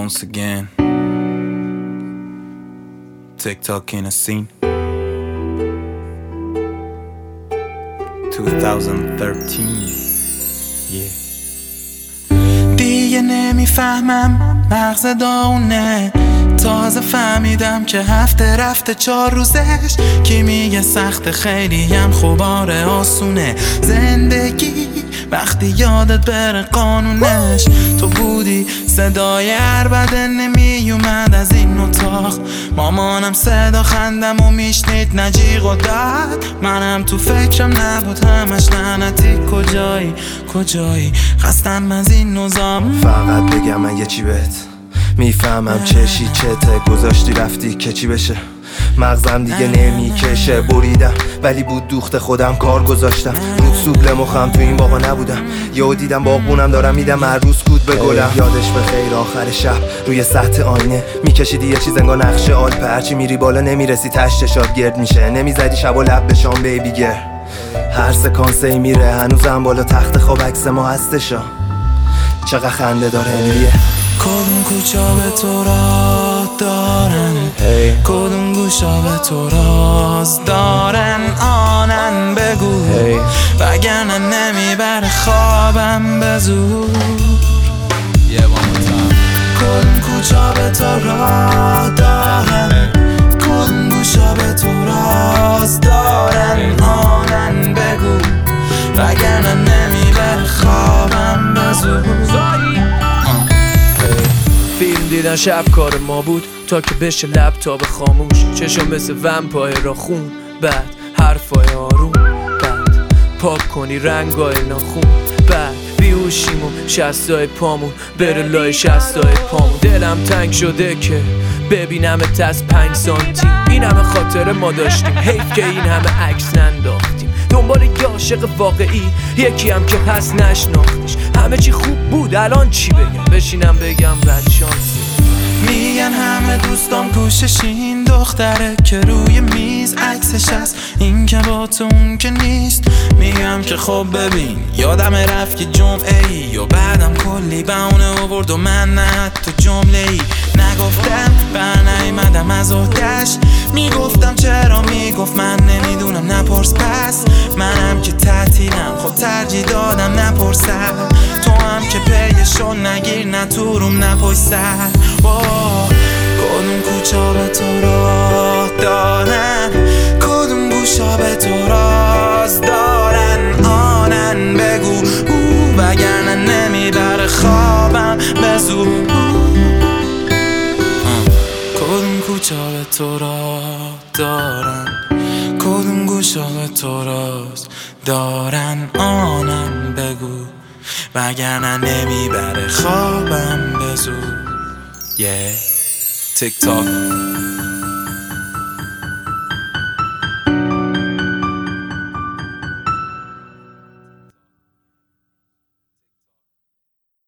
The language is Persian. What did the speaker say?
once again. TikTok in a scene. 2013. Yeah. دیگه نمیفهمم مغز داونه، تازه فهمیدم که هفته رفته 4 روزش. کی میگه سخت خیلی هم خوباره آسونه زندگی وقتی یادت بره قانونش. تو بودی صدای عربده نمیومد از این اتاق، مامانم صدا خندم و میشنید نجیغ و داد. منم تو فکرم نبود همش لعنتی کجایی خستم از این نظام. فقط بگم من یه چی بهت میفهمم چشی چته گذاشتی رفتی که چی بشه. مغزم دیگه نمیکشه بریدم ولی بود دوخت خودم کار گذاشتم رود سوبل مخم تو این باغا نبودم. یهو دیدم باغبونم دارم میدم هر روز کود به گلم. یادش به خیر آخر شب روی سطح آینه میکشیدی یه چیز انگار نقشه آلپه، هرچی میری بالا نمیرسی تشتشات گرد میشه. نمیزدی شب و لب به شام بیبی گر، هر سکانسی میره هنوزم بالا تخت خواب عکس ما هستشا. چقدر خنده داره انریه. کدوم کوچا به تو راه دارن، کدوم گوشا به تو راز دارن. آنن بگو وگرنه نمیبره خوابم به زور. کدوم کوچا به تو راه دارن، کدوم گوشا به تو راز دارن. آنن بگو وگرنه نمیبره خوابم به زور. فیلم دیدن شب کار ما بود تا که بشه لپتاپ خاموش. چشم مثل ومپایر را خون، بعد حرفای آروم، بعد پاک کنی رنگای ناخون، بعد بیهوشیم و شستای پامون بره لای شستای پامون. دلم تنگ شده که ببینم از 5 سانتی. این همه خاطره ما داشتیم، حیف که این همه عکس ننداختیم. دنبال یه عاشق واقعی یکی هم که هست نشناختیش. همه چی خوب بود الان چی بگم؟ بشینم بگم بد شانسی. میگن همه دوستام کوشش این دختره که روی میز عکسش هست، این که با تو اون که نیست. میگم که خب ببین یادم رفت که جمعه ای و بعدم کلی بهونه آورد و من نه تو جمله ای نگفتم برنیمدم از عهده‌اش. میگفتم چرا میگفت من نمیدونم نپرس. پس منم که تعطیلم خب ترجیح دادم نپرسم. تو هم که پیشو نگیر نه تو روم نپویسر. کدوم کوچا به تو راه دارن، کدوم گوشا به تو راز دارن. آنن بگو وگرنه نمیبره خوابم به زور. کدوم کوچا به تو راه دارن، کدوم گوشا به تو راز دارن. آنن بگو وگرنه نمیبره خوابم به زور. Yeah, TikTok.